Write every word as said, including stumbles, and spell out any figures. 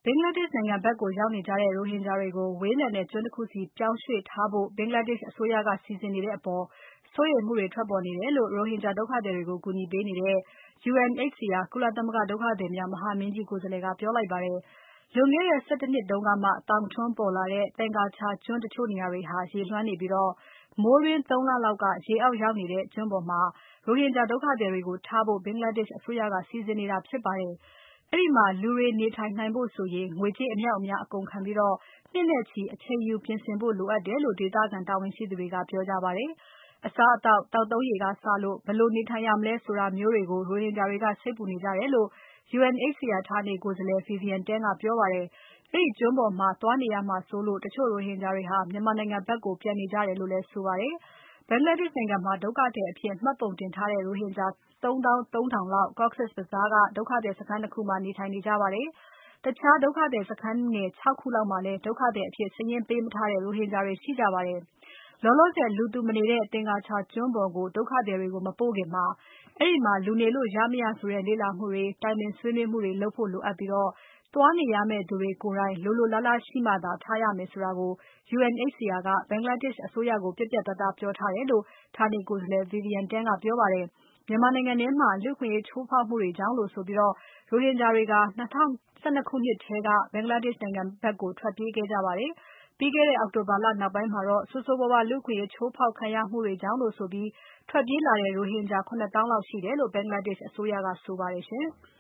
Bangladesh နိုင်ငံဘက်ကိုရောက်နေကြတဲ့ ရိုဟင်ဂျာတွေကို ဝေးလံတဲ့ကျွန်းတခုဆီ ပြောင်းရွှေ့ထားဖို့ Bangladesh အစိုးရက စီစဉ်နေတဲ့အပေါ် စိုးရိမ်မှုတွေ ထွက်ပေါ်နေတယ်လို့ ရိုဟင်ဂျာဒုက္ခသည်တွေကို ကူညီပေးနေတဲ့ U N H C R ကုလသမဂ္ဂဒုက္ခသည်များ မဟာမင်းကြီးကိုယ်စားလှယ်က ပြောလိုက်ပါတယ်။ လွန်ခဲ့တဲ့ ၁၁ နှစ်တုန်းကမှ သောင်ထွန်းပေါ်လာတဲ့ Pengadcha ကျွန်းတချို့နေရာတွေဟာ ရေလွှမ်းနေပြီး မိုးတွင်း ၃ လလောက်က ရေအောက်ရောက်နေတဲ့ ကျွန်းပေါ်မှာ ရိုဟင်ဂျာဒုက္ခသည်တွေကိုထားဖို့ Bangladesh အစိုးရက စီစဉ်နေတာဖြစ်ပါတယ်။ အဲဒီမှာ လူတွေနေထိုင်နိုင်ဖို့ဆိုရင် ငွေကြေးအမြောက်အများ အကုန်ခံပြီး နှစ်နဲ့ချီ အချိန်ယူပြင်ဆင်ဖို့ လိုအပ်တယ်လို့ ဒေသခံတာဝန်ရှိသူတွေက ပြောကြပါတယ်။ အစားအသောက်၊ သောက်သုံးရေကစလို့ ဘယ်လိုနေထိုင်ရမလဲဆိုတာမျိုးတွေကို ရိုဟင်ဂျာတွေက စိတ်ပူနေကြတယ်လို့ U N H C R ဌာနေကိုယ်စားလှယ် Vivian Tan ကပြောပါတယ်။ အဲဒီကျွန်းပေါ်မှာ သွားနေရမှာစိုးလို့ တချို့ရိုဟင်ဂျာတွေဟာ မြန်မာနိုင်ငံဘက်ကို ပြန်နေကြတယ်လို့လည်း ဆိုပါတယ်။ Bangladesh နိုင်ငံမှာ ဒုက္ခသည်အဖြစ် မှတ်ပုံတင်ထားတဲ့ ရိုဟင်ဂျာ ၃ သောင်း ၃ ထောင်လောက် Cox's Bazar က ဒုက္ခသည်စခန်း ၂ ခုမှာ နေထိုင်နေကြပါတယ်။ တခြားဒုက္ခသည်စခန်းငယ် ၆ ခုလောက်မှာလည်း ဒုက္ခသည်အဖြစ် စာရင်းပေးမထားတဲ့ ရိုဟင်ဂျာတွေရှိကြပါတယ်။ လောလောဆယ် လူသူမနေတဲ့ Pengadcha ကျွန်းပေါ်ကို ဒုက္ခသည်တွေကို မပို့ခင် အဲဒီမှာ လူနေလို့ရ မရဆိုတဲ့ လေ့လာမှုတွေ တိုင်ပင်ဆွေးနွေးမှုတွေလုပ်ဖို့လိုအပ်ပြီး သွားနေရမယ့်သူတွေကိုယ်တိုင် လိုလိုလားလားရှိမှသာ ထားရမယ်ဆိုတာကို U N H C R က Bangladesh အစိုးရကို ပြတ်ပြတ်သားသားပြောထားတယ်လို့ ဌာနေကိုယ်စားလှယ် Vivian Tan ကပြောပါတယ်။ မြန်မာနိုင်ငံထဲမှာ လူ့အခွင့်အရေးချိုးဖောက်မှုတွေကြောင့်လို့ဆိုပြီး ရိုဟင်ဂျာတွေက ၂၀၁၂ ခုနှစ်ထဲက Bangladesh နိုင်ငံဘက်ကို ထွက်ပြေးခဲ့ကြပါတယ်။ ပြီးခဲ့တဲ့ အောက်တိုဘာလနောက်ပိုင်းမှာတော့ ဆိုးဆိုးဝါးဝါး လူ့အခွင့်အရေးချိုးဖောက်ခံရမှုတွေကြောင့်လို့ဆိုပြီး ထွက်ပြေးလာတဲ့ ရိုဟင်ဂျာ ၇ သောင်းလောက်ရှိတယ်လို့ Bangladesh အစိုးရကဆိုပါတယ်ရှင်။